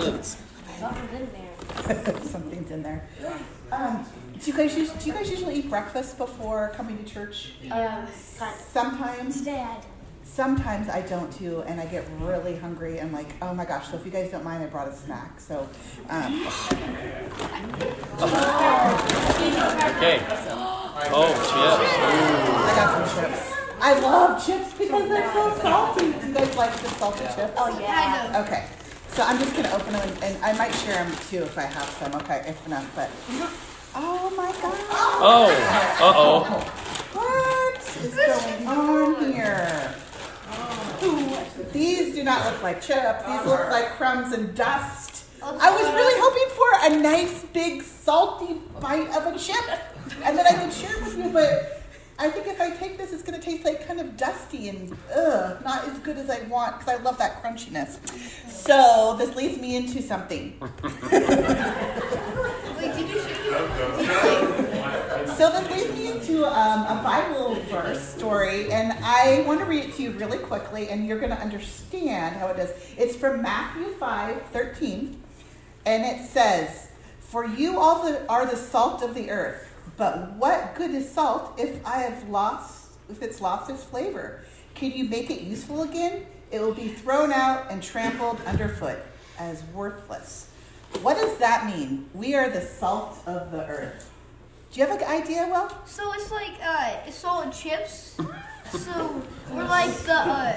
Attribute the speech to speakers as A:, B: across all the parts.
A: Something's
B: in there.
C: Something's in there. Do you guys usually eat breakfast before coming to church? Sometimes.
B: Today I did.
C: Sometimes I don't too, and I get really hungry and like, oh my gosh. So if you guys don't mind, I brought a snack. So.
A: okay. Oh, chips.
C: I got some chips. I love chips because they're so salty. Do you guys like the salty chips?
B: Oh yeah.
C: Okay. So I'm just gonna open them, and I might share them too if I have some. Okay, if enough. But oh my god.
A: Oh. Uh-oh.
C: What is going on here? These do not look like chips. These look like crumbs and dust. I was really hoping for a nice big salty bite of a chip, and then I could share it with you. But I think if I take this, it's going to taste like kind of dusty and not as good as I want because I love that crunchiness. So this leads me into something. So this leads me into a Bible verse story, and I want to read it to you really quickly, and you're going to understand how it does. It's from Matthew 5:13, and it says, "For you all are the salt of the earth, but what good is salt if it's lost its flavor? Can you make it useful again? It will be thrown out and trampled underfoot as worthless." What does that mean? We are the salt of the earth. Do you have an idea, Will?
D: So it's like it's salt and chips. So we're like the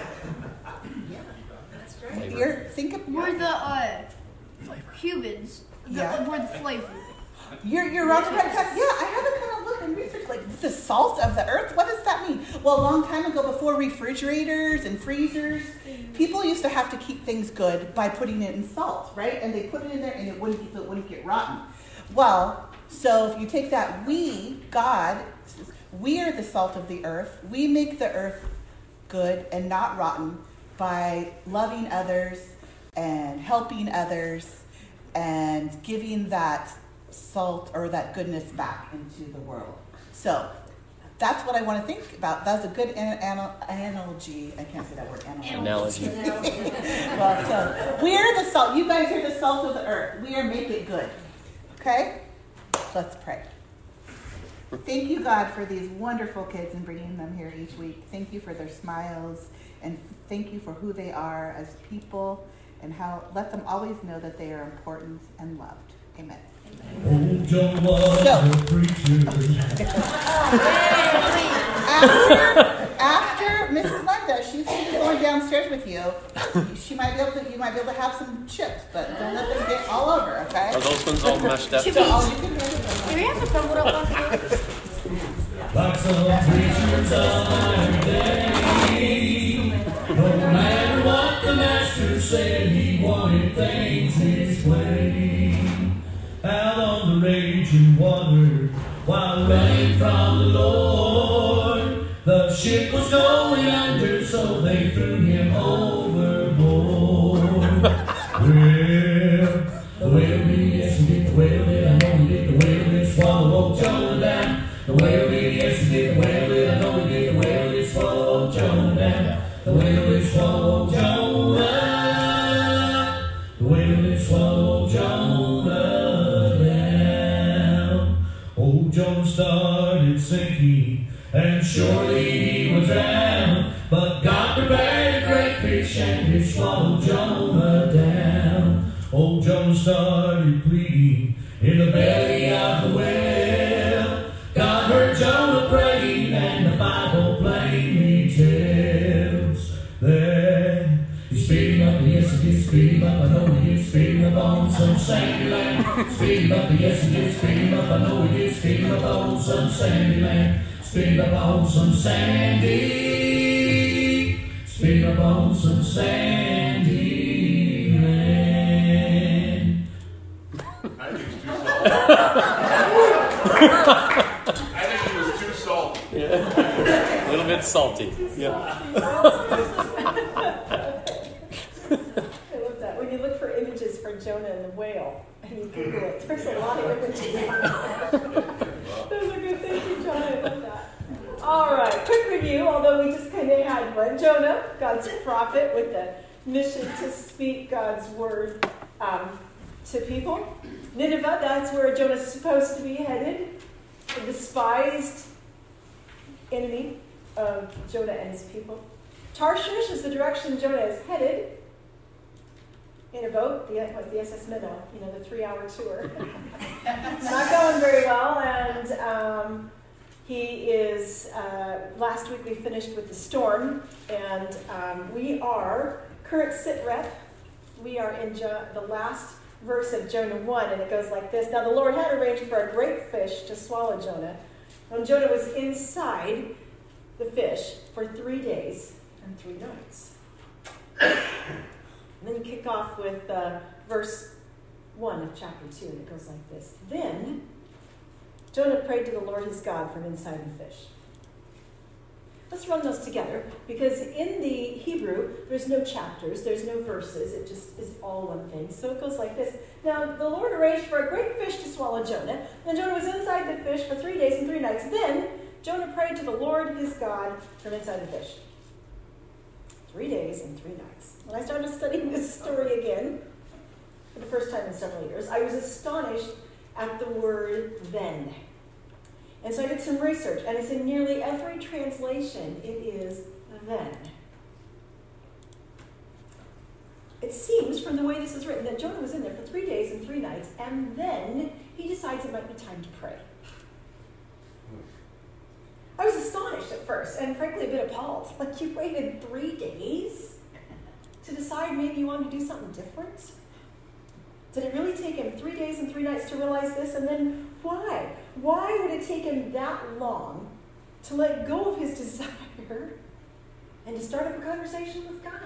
D: we're the humans. We're the flavor.
C: You're on the right track. Yeah, I had to kind of look and research, like, the salt of the earth. What does that mean? Well, a long time ago, before refrigerators and freezers, people used to have to keep things good by putting it in salt, right? And they put it in there, and it wouldn't get rotten. Well, so if you take that, God, we are the salt of the earth. We make the earth good and not rotten by loving others and helping others and giving that salt or that goodness back into the world. So that's what I want to think about. That's a good analogy. I can't say that word.
A: Analogy.
C: Well, so we are the salt. You guys are the salt of the earth. We are make it good. Okay? Let's pray. Thank you, God, for these wonderful kids and bringing them here each week. Thank you for their smiles, and thank you for who they are as people, and how let them always know that they are important and loved. Amen. After Mrs. Linda, she's going downstairs with you. You might be able to have some chips, but don't let them get all over, okay?
A: Are those ones all mashed up?
C: So all you can handle them.
B: Do we have to crumble it up on
E: Like some preachers on day. No matter what the master said, he wanted things his way. Out on the raging water, while running from the Lord, the ship was going under, so they threw him overboard. Well, the whale did, yes he did, the whale did, I know he did, the whale did swallow old Jonah down. The whale did, yes he did, the whale did, I know he did, the whale did swallow old Jonah down. The whale did swallow old Jonah. The whale did swallow old Jonah down. Old Jonah started sinking, and surely he was drowned. But God prepared a great fish, and it swallowed Jonah down. Old Jonah started pleading in the belly of the whale. God heard Jonah praying, and the Bible plainly tells that he spit him up, yes he did spit him up, I know he did spit him up on some sandy land. Spit him up, yes he did spit him up, I know he did spit him up on some sandy land. Spit him up on some sandy. Spit him up on some sandy land.
F: I think it's too salty. I think it was too salty.
A: Yeah. A little bit salty. Yeah.
G: I love that. When you look for images for Jonah and the whale, and you Google it, there's a lot of images. Those are good. Thank you, John. I love that. All right, quick review, although we just kind of had one. Jonah, God's prophet with the mission to speak God's word to people. Nineveh, that's where Jonah's supposed to be headed. The despised enemy of Jonah and his people. Tarshish is the direction Jonah is headed in a boat, the SS Minnow, the 3-hour tour. It's not going very well, and he is, last week we finished with the storm, and we are, current sit rep, we are in the last verse of Jonah 1, and it goes like this. Now the Lord had arranged for a great fish to swallow Jonah. When Jonah was inside the fish for 3 days and 3 nights. And then you kick off with verse 1 of chapter 2, and it goes like this. Then Jonah prayed to the Lord his God from inside the fish. Let's run those together, because in the Hebrew, there's no chapters, there's no verses, it just is all one thing. So it goes like this. Now, the Lord arranged for a great fish to swallow Jonah, and Jonah was inside the fish for 3 days and 3 nights. Then Jonah prayed to the Lord his God from inside the fish. 3 days and 3 nights. When I started studying this story again, for the first time in several years, I was astonished at the word then. And so I did some research, and it's in nearly every translation, it is then. It seems, from the way this is written, that Jonah was in there for 3 days and 3 nights, and then he decides it might be time to pray. I was astonished at first, and frankly a bit appalled. Like, you waited 3 days to decide maybe you wanted to do something different? Did it really take him 3 days and 3 nights to realize this? And then why? Why would it take him that long to let go of his desire and to start up a conversation with God?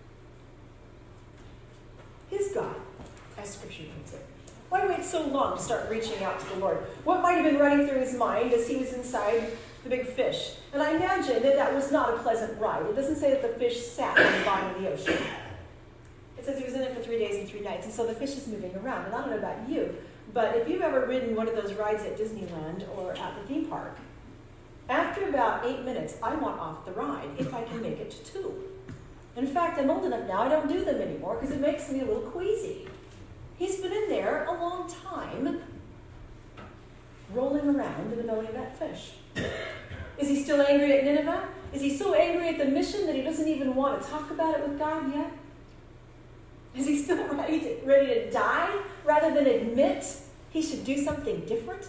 G: His God, as Scripture puts it. Why wait so long to start reaching out to the Lord? What might have been running through his mind as he was inside the big fish? And I imagine that was not a pleasant ride. It doesn't say that the fish sat on the bottom of the ocean. It says he was in there for 3 days and 3 nights, and so the fish is moving around. And I don't know about you, but if you've ever ridden one of those rides at Disneyland or at the theme park, after about 8 minutes, I want off the ride if I can make it to 2. In fact, I'm old enough now, I don't do them anymore because it makes me a little queasy. He's been in there a long time, rolling around in the belly of that fish. Is he still angry at Nineveh? Is he so angry at the mission that he doesn't even want to talk about it with God yet? Is he still ready to die rather than admit he should do something different?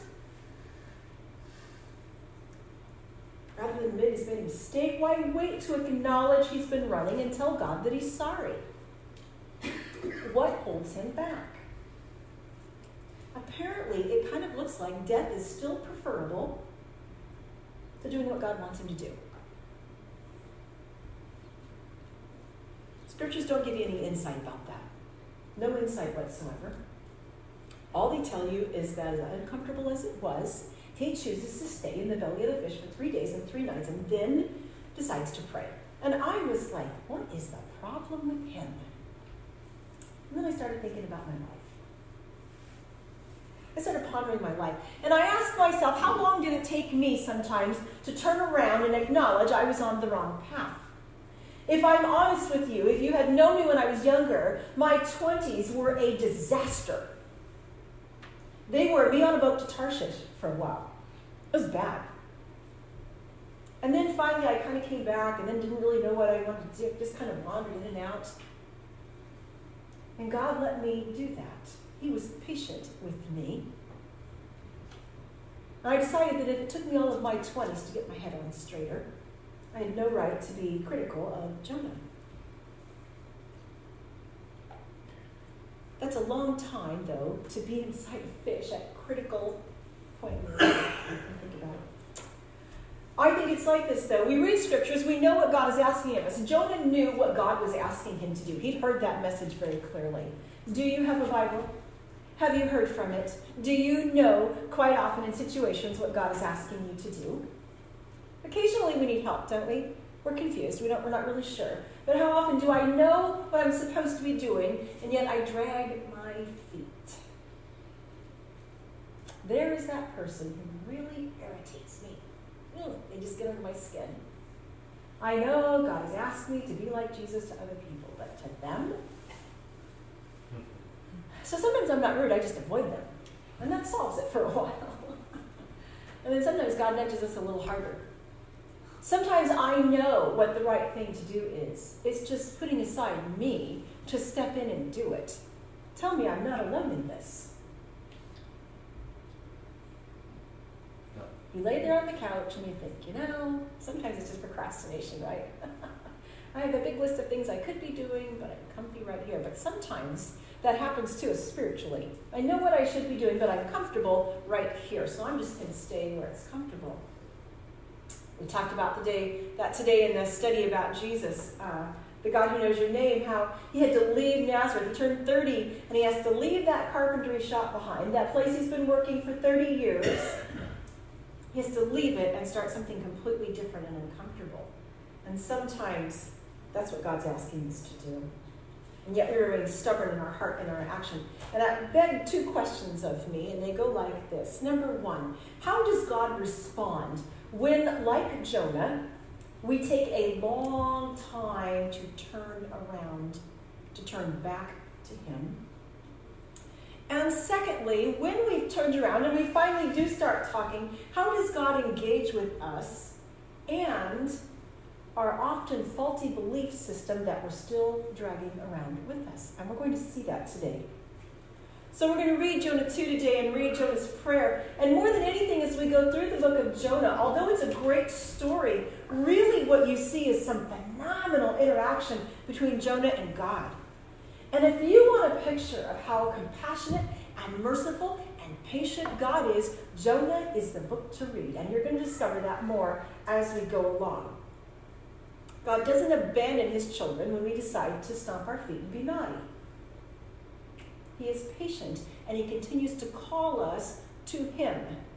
G: Rather than admit he's made a mistake, why wait to acknowledge he's been running and tell God that he's sorry? What holds him back? Apparently, it kind of looks like death is still preferable to doing what God wants him to do. Scriptures don't give you any insight about that. No insight whatsoever. All they tell you is that as uncomfortable as it was, he chooses to stay in the belly of the fish for 3 days and 3 nights and then decides to pray. And I was like, what is the problem with him? And then I started thinking about my life. I started pondering my life. And I asked myself, how long did it take me sometimes to turn around and acknowledge I was on the wrong path? If I'm honest with you, if you had known me when I was younger, my 20s were a disaster. They were me on a boat to Tarshish for a while. It was bad. And then finally I kind of came back and then didn't really know what I wanted to do. Just kind of wandered in and out. And God let me do that. He was patient with me. And I decided that if it took me all of my 20s to get my head on straighter, I had no right to be critical of Jonah. That's a long time, though, to be inside a fish at critical point in your life. Think about it. I think it's like this, though. We read scriptures, we know what God is asking of us. Jonah knew what God was asking him to do. He'd heard that message very clearly. Do you have a Bible? Have you heard from it? Do you know quite often in situations what God is asking you to do? Occasionally we need help, don't we? We're confused. We're not really sure. But how often do I know what I'm supposed to be doing, and yet I drag my feet? There is that person who really irritates me. They just get under my skin. I know God has asked me to be like Jesus to other people, but to them, So sometimes I'm not rude, I just avoid them. And that solves it for a while. And then sometimes God nudges us a little harder. Sometimes I know what the right thing to do is. It's just putting aside me to step in and do it. Tell me I'm not alone in this. You lay there on the couch and you think, sometimes it's just procrastination, right? I have a big list of things I could be doing, but I'm comfy right here. But sometimes that happens to us spiritually. I know what I should be doing, but I'm comfortable right here. So I'm just going to stay where it's comfortable. We talked about that today in the study about Jesus, the God who knows your name, how he had to leave Nazareth. He turned 30, and he has to leave that carpentry shop behind, that place he's been working for 30 years. He has to leave it and start something completely different and uncomfortable. And sometimes that's what God's asking us to do. And yet we remain stubborn in our heart and our action. And that begged two questions of me, and they go like this. Number one, how does God respond when, like Jonah, we take a long time to turn around, to turn back to him? And secondly, when we've turned around and we finally do start talking, how does God engage with us and our often faulty belief system that we're still dragging around with us? And we're going to see that today. So we're going to read Jonah 2 today and read Jonah's prayer. And more than anything, as we go through the book of Jonah, although it's a great story, really what you see is some phenomenal interaction between Jonah and God. And if you want a picture of how compassionate and merciful and patient God is, Jonah is the book to read. And you're going to discover that more as we go along. God doesn't abandon his children when we decide to stomp our feet and be naughty. He is patient, and he continues to call us to him.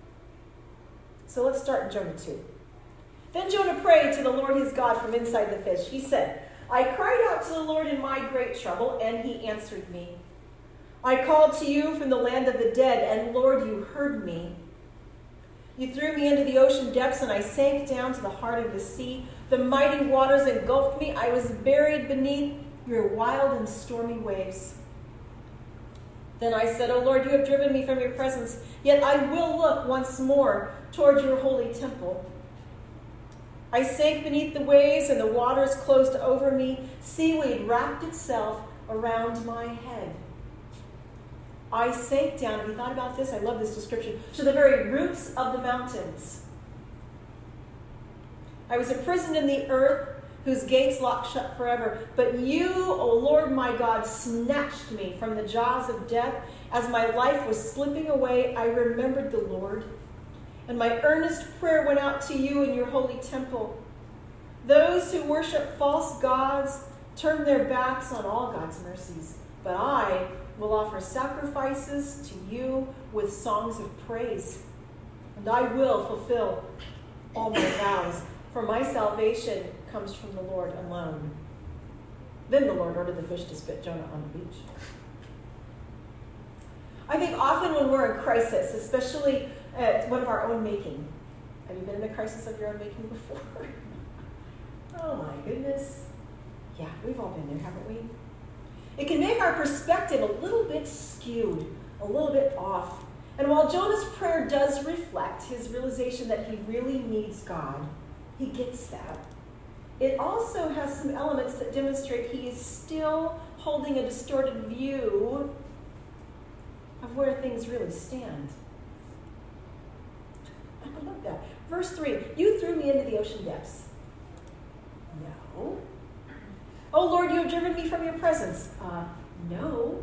G: So let's start in Jonah 2. Then Jonah prayed to the Lord his God from inside the fish. He said, I cried out to the Lord in my great trouble, and he answered me. I called to you from the land of the dead, and Lord, you heard me. You threw me into the ocean depths, and I sank down to the heart of the sea. The mighty waters engulfed me. I was buried beneath your wild and stormy waves. Then I said, O Lord, you have driven me from your presence, yet I will look once more toward your holy temple. I sank beneath the waves, and the waters closed over me. Seaweed wrapped itself around my head. I sank down, have you thought about this? I love this description, to the very roots of the mountains. I was imprisoned in the earth, whose gates locked shut forever. But you, O Lord my God, snatched me from the jaws of death. As my life was slipping away, I remembered the Lord. And my earnest prayer went out to you in your holy temple. Those who worship false gods turn their backs on all God's mercies. But I will offer sacrifices to you with songs of praise. And I will fulfill all my vows, for my salvation comes from the Lord alone. Then the Lord ordered the fish to spit Jonah on the beach. I think often when we're in crisis, especially at one of our own making, have you been in a crisis of your own making before? Oh my goodness. Yeah, we've all been there, haven't we? It can make our perspective a little bit skewed, a little bit off. And while Jonah's prayer does reflect his realization that he really needs God, he gets that. It also has some elements that demonstrate he is still holding a distorted view of where things really stand. I love that. Verse 3, you threw me into the ocean depths. No. Oh Lord, you have driven me from your presence. No.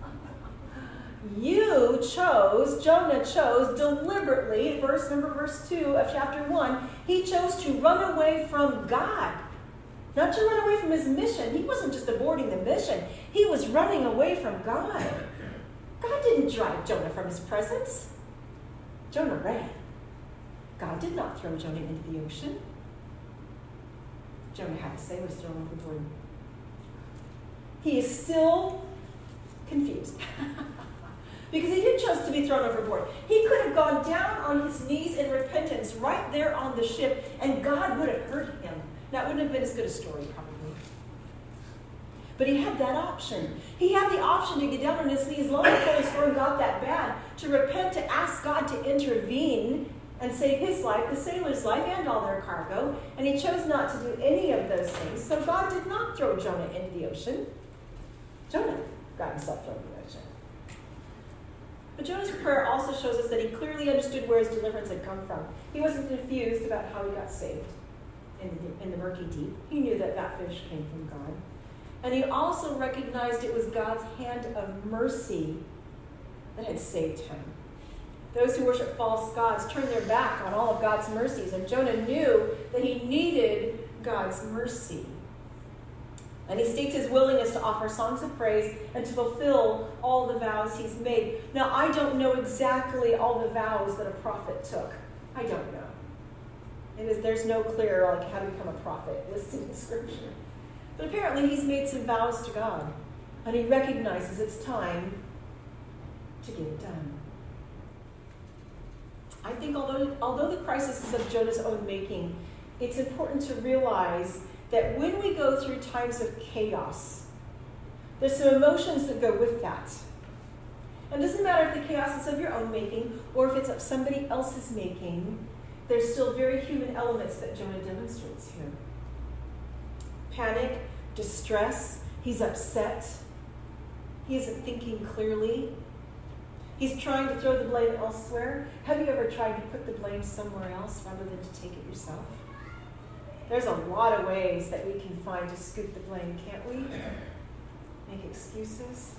G: Jonah chose deliberately, verse 2 of chapter 1, he chose to run away from God. Not to run away from his mission. He wasn't just aborting the mission. He was running away from God. God didn't drive Jonah from his presence. Jonah ran. God did not throw Jonah into the ocean. Jonah had to say was thrown overboard. He is still confused. Because he did choose to be thrown overboard. He could have gone down on his knees in repentance right there on the ship, and God would have heard him. That wouldn't have been as good a story, probably. But he had that option. He had the option to get down on his knees long before the storm got that bad, to repent, to ask God to intervene and save his life, the sailor's life, and all their cargo. And he chose not to do any of those things. So God did not throw Jonah into the ocean. Jonah got himself thrown into the ocean. But Jonah's prayer also shows us that he clearly understood where his deliverance had come from. He wasn't confused about how he got saved in the murky deep. He knew that that fish came from God. And he also recognized it was God's hand of mercy that had saved him. Those who worship false gods turn their back on all of God's mercies, and Jonah knew that he needed God's mercy. And he states his willingness to offer songs of praise and to fulfill all the vows he's made. Now, I don't know exactly all the vows that a prophet took. I don't know. There's no clear, like, how to become a prophet listed in Scripture. But apparently he's made some vows to God, and he recognizes it's time to get it done. I think although the crisis is of Jonah's own making, it's important to realize that when we go through times of chaos, there's some emotions that go with that. And it doesn't matter if the chaos is of your own making or if it's of somebody else's making, there's still very human elements that Jonah demonstrates here. Panic, distress, he's upset, he isn't thinking clearly. He's trying to throw the blame elsewhere. Have you ever tried to put the blame somewhere else rather than to take it yourself? There's a lot of ways that we can find to scoop the blame, can't we? Make excuses.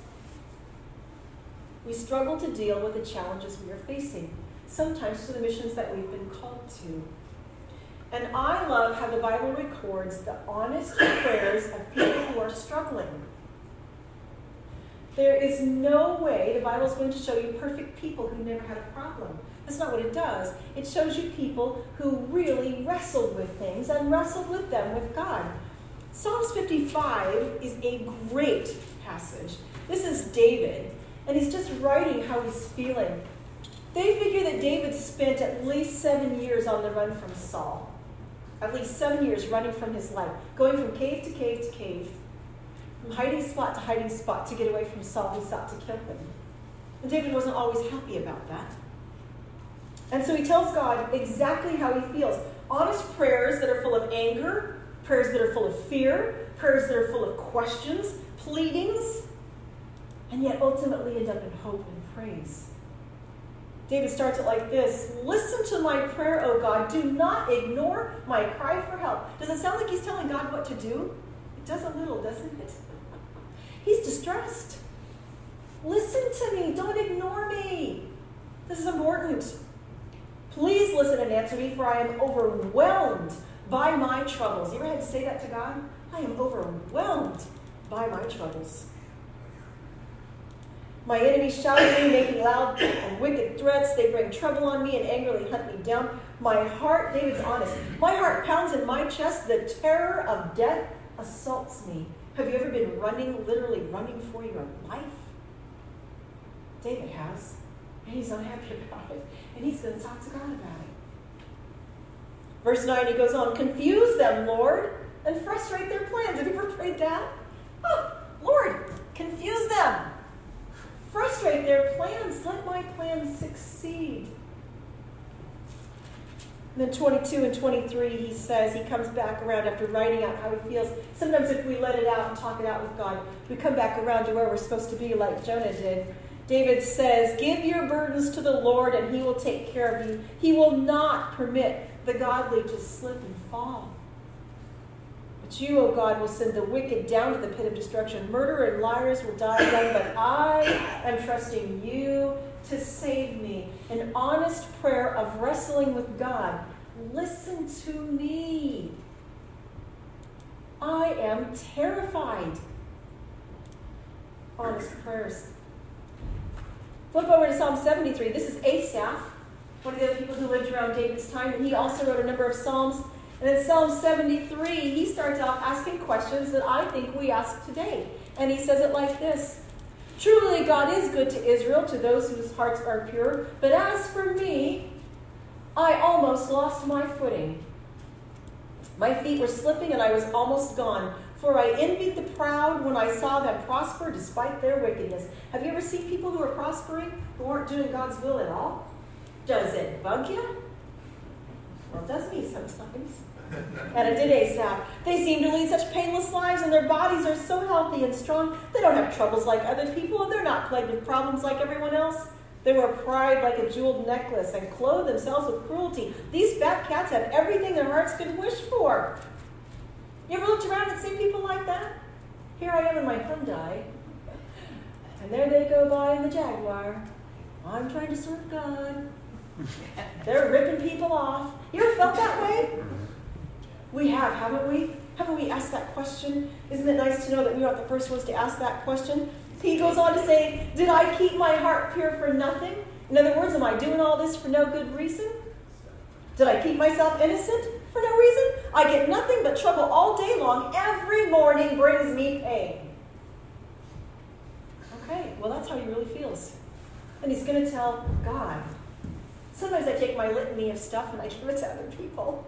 G: We struggle to deal with the challenges we are facing, sometimes for the missions that we've been called to. And I love how the Bible records the honest prayers of people who are struggling. There is no way the Bible is going to show you perfect people who never had a problem. That's not what it does. It shows you people who really wrestled with things and wrestled with them with God. Psalms 55 is a great passage. This is David, and he's just writing how he's feeling. They figure that David spent at least 7 years on the run from Saul. At least 7 years running from his life, going from cave to cave to cave, from hiding spot to hiding spot to get away from Saul who sought to kill him. And David wasn't always happy about that. And so he tells God exactly how he feels. Honest prayers that are full of anger, prayers that are full of fear, prayers that are full of questions, pleadings, and yet ultimately end up in hope and praise. David starts it like this: listen to my prayer, O God. Do not ignore my cry for help. Does it sound like he's telling God what to do? It does a little, doesn't it? He's distressed. Listen to me. Don't ignore me. This is important. Please listen and answer me, for I am overwhelmed by my troubles. You ever had to say that to God? I am overwhelmed by my troubles. My enemies shout at me, making loud and wicked threats. They bring trouble on me and angrily hunt me down. My heart, David's honest, my heart pounds in my chest. The terror of death assaults me. Have you ever been running, literally running for your life? David has. And he's unhappy about it. And he's going to talk to God about it. Verse 9, he goes on, confuse them, Lord, and frustrate their plans. Have you ever prayed that? Oh, Lord, confuse them. Frustrate their plans. Let my plans succeed. And then 22 and 23, he says, he comes back around after writing out how he feels. Sometimes if we let it out and talk it out with God, we come back around to where we're supposed to be like Jonah did. David says, give your burdens to the Lord and he will take care of you. He will not permit the godly to slip and fall. But you, O God, will send the wicked down to the pit of destruction. Murderers and liars will die young, but I am trusting you to save me. An honest prayer of wrestling with God. Listen to me. I am terrified. Honest prayers. Flip over to Psalm 73. This is Asaph, one of the other people who lived around David's time, and he also wrote a number of psalms. And in Psalm 73, he starts off asking questions that I think we ask today. And he says it like this: truly God is good to Israel, to those whose hearts are pure. But as for me, I almost lost my footing. My feet were slipping and I was almost gone. For I envied the proud when I saw them prosper despite their wickedness. Have you ever seen people who are prospering, who aren't doing God's will at all? Does it bug you? Well, it does me sometimes. And it did ASAP. They seem to lead such painless lives, and their bodies are so healthy and strong. They don't have troubles like other people, and they're not plagued with problems like everyone else. They wear pride like a jeweled necklace and clothe themselves with cruelty. These fat cats have everything their hearts could wish for. You ever looked around and seen people like that? Here I am in my Hyundai, and there they go by in the Jaguar. I'm trying to serve God. They're ripping people off. You ever felt that way? We have, haven't we? Haven't we asked that question? Isn't it nice to know that we aren't the first ones to ask that question? He goes on to say, did I keep my heart pure for nothing? In other words, am I doing all this for no good reason? Did I keep myself innocent for no reason? I get nothing but trouble all day long. Every morning brings me pain. Okay, well, that's how he really feels. And he's going to tell God. Sometimes I take my litany of stuff and I give it to other people.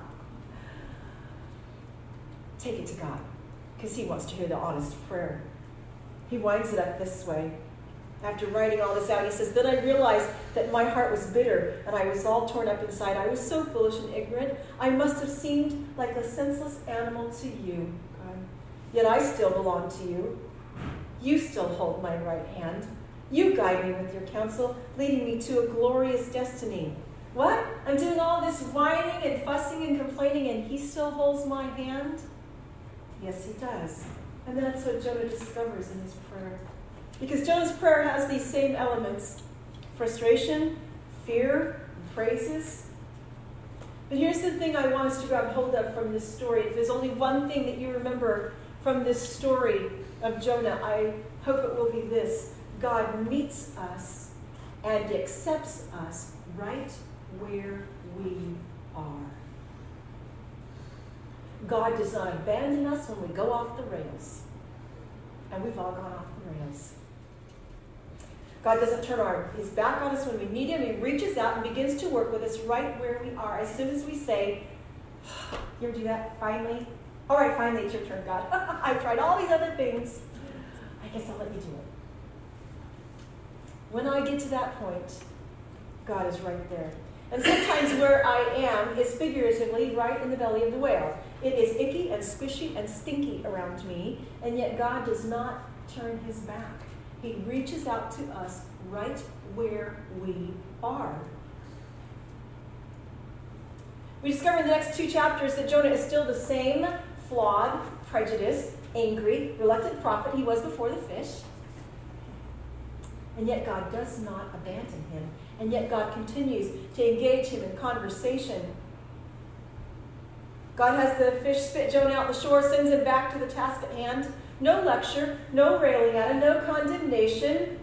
G: Take it to God, because he wants to hear the honest prayer. He winds it up this way. After writing all this out, he says, then I realized that my heart was bitter, and I was all torn up inside. I was so foolish and ignorant. I must have seemed like a senseless animal to you, God. Yet I still belong to you. You still hold my right hand. You guide me with your counsel, leading me to a glorious destiny. What? I'm doing all this whining and fussing and complaining, and he still holds my hand? Yes, he does. And that's what Jonah discovers in his prayer. Because Jonah's prayer has these same elements: frustration, fear, and praises. But here's the thing I want us to grab hold of from this story. If there's only one thing that you remember from this story of Jonah, I hope it will be this: God meets us and accepts us right where we are. God does not abandon us when we go off the rails. And we've all gone off the rails. God doesn't turn his back on us when we need him. He reaches out and begins to work with us right where we are. As soon as we say, you ever do that? Finally? All right, finally, it's your turn, God. I've tried all these other things. I guess I'll let you do it. When I get to that point, God is right there. And sometimes where I am is figuratively right in the belly of the whale. It is icky and squishy and stinky around me, and yet God does not turn his back. He reaches out to us right where we are. We discover in the next 2 chapters that Jonah is still the same flawed, prejudiced, angry, reluctant prophet he was before the fish. And yet God does not abandon him. And yet God continues to engage him in conversation. God has the fish spit Jonah out the shore, sends him back to the task at hand. No lecture, no railing at him, no condemnation.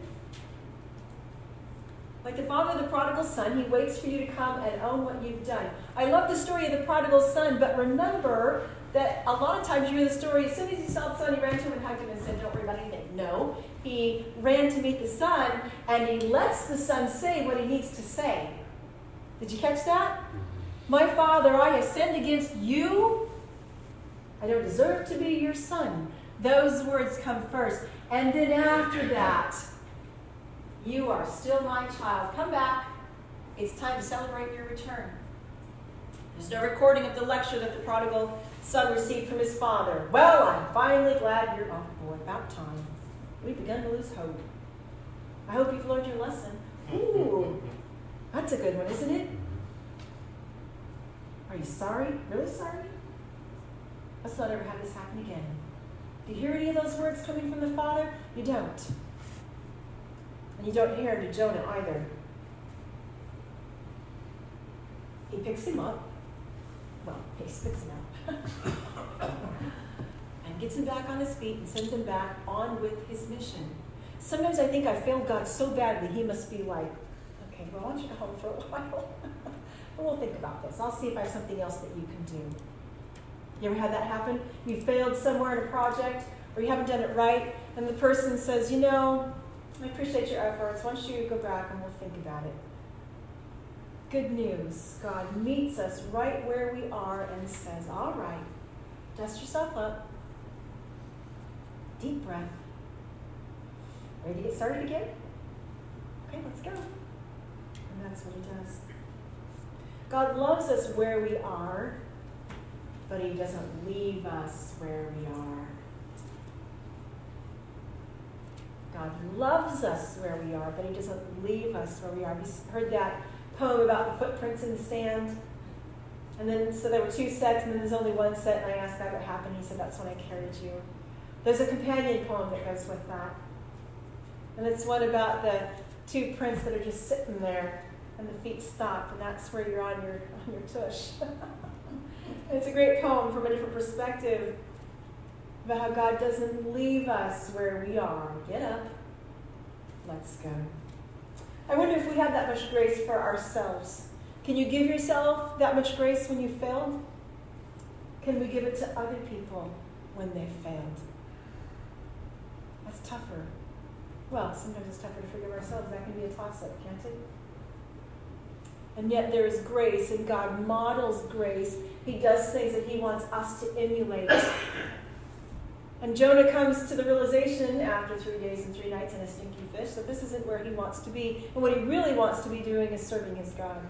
G: Like the father of the prodigal son, he waits for you to come and own what you've done. I love the story of the prodigal son, but remember that a lot of times you hear the story, as soon as he saw the son, he ran to him and hugged him and said, don't worry about anything. No, he ran to meet the son, and he lets the son say what he needs to say. Did you catch that? My father, I have sinned against you. I don't deserve to be your son. Those words come first. And then after that, you are still my child. Come back. It's time to celebrate your return. There's no recording of the lecture that the prodigal son received from his father. Well, I'm finally glad you're on board. About time. We've begun to lose hope. I hope you've learned your lesson. Ooh, that's a good one, isn't it? Are you sorry? Really sorry? Let's not ever have this happen again. Do you hear any of those words coming from the Father? You don't. And you don't hear him to Jonah either. He picks him up. Well, he picks him up. And gets him back on his feet and sends him back on with his mission. Sometimes I think I failed God so badly, he must be like, okay, well, I want you to go home for a while. But we'll think about this. I'll see if I have something else that you can do. You ever had that happen? You failed somewhere in a project, or you haven't done it right, and the person says, you know, I appreciate your efforts. Why don't you go back and we'll think about it. Good news. God meets us right where we are and says, all right, dust yourself up. Deep breath. Ready to get started again? Okay, let's go. And that's what he does. God loves us where we are, but he doesn't leave us where we are. God loves us where we are, but he doesn't leave us where we are. We heard that poem about the footprints in the sand. And then, so there were 2 sets, and then there's only 1 set, and I asked God what happened. He said, that's when I carried you. There's a companion poem that goes with that. And it's one about the 2 prints that are just sitting there, and the feet stop, and that's where you're on your tush. It's a great poem from a different perspective about how God doesn't leave us where we are. Get up. Let's go. I wonder if we have that much grace for ourselves. Can you give yourself that much grace when you failed? Can we give it to other people when they failed? That's tougher. Well, sometimes it's tougher to forgive ourselves. That can be a toss-up, can't it? And yet there is grace, and God models grace. He does things that he wants us to emulate. And Jonah comes to the realization after 3 days and 3 nights in a stinky fish that this isn't where he wants to be. And what he really wants to be doing is serving his God.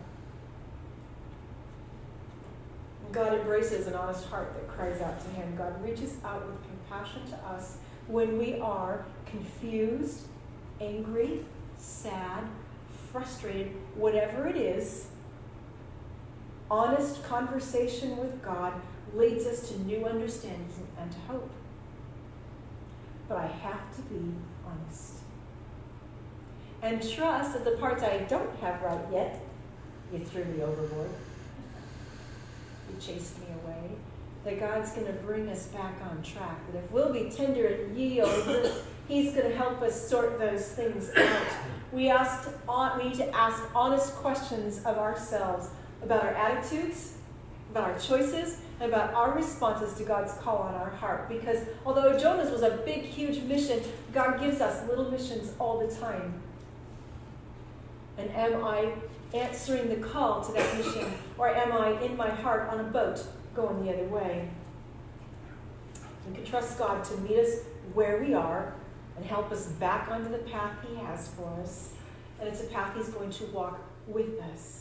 G: And God embraces an honest heart that cries out to him. God reaches out with compassion to us when we are confused, angry, sad, frustrated, whatever it is. Honest conversation with God leads us to new understandings and to hope. But I have to be honest. And trust that the parts I don't have right yet, you threw me overboard. You chased me away. That God's going to bring us back on track. That if we'll be tender and yield, he's going to help us sort those things out. We need to ask honest questions of ourselves about our attitudes, about our choices, and about our responses to God's call on our heart. Because although Jonah's was a big, huge mission, God gives us little missions all the time. And am I answering the call to that mission? Or am I in my heart on a boat going the other way? We can trust God to meet us where we are and help us back onto the path he has for us. And it's a path he's going to walk with us.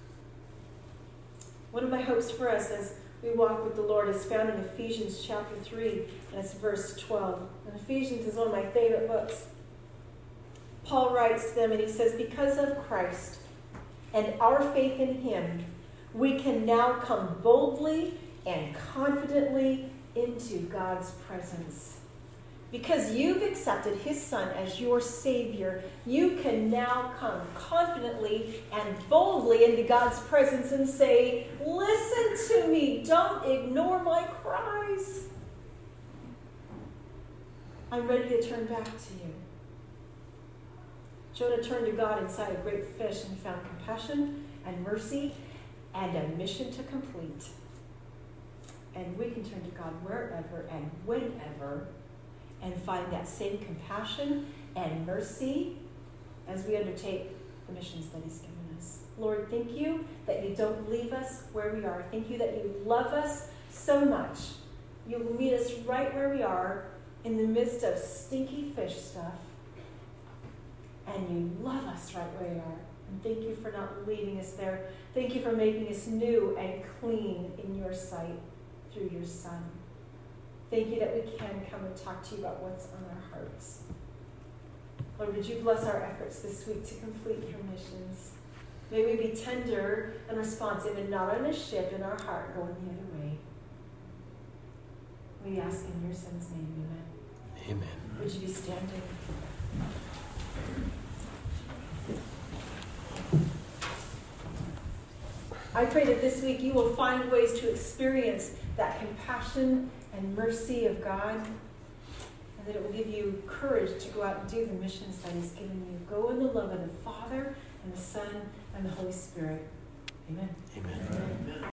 G: One of my hopes for us as we walk with the Lord is found in Ephesians chapter 3, and it's verse 12. And Ephesians is one of my favorite books. Paul writes to them, and he says, because of Christ and our faith in him, we can now come boldly and confidently into God's presence. Because you've accepted his Son as your Savior, you can now come confidently and boldly into God's presence and say, listen to me, don't ignore my cries. I'm ready to turn back to you. Jonah turned to God inside a great fish and found compassion and mercy and a mission to complete. And we can turn to God wherever and whenever and find that same compassion and mercy as we undertake the missions that he's given us. Lord, thank you that you don't leave us where we are. Thank you that you love us so much. You will meet us right where we are in the midst of stinky fish stuff. And you love us right where we are. And thank you for not leaving us there. Thank you for making us new and clean in your sight through your Son. Thank you that we can come and talk to you about what's on our hearts. Lord, would you bless our efforts this week to complete your missions? May we be tender and responsive and not on a ship in our heart going the other way. We ask in your Son's name, amen.
A: Amen.
G: Would you be standing? I pray that this week you will find ways to experience that compassion and mercy of God, and that it will give you courage to go out and do the missions that he's given you. Go in the love of the Father and the Son and the Holy Spirit. Amen.
A: Amen.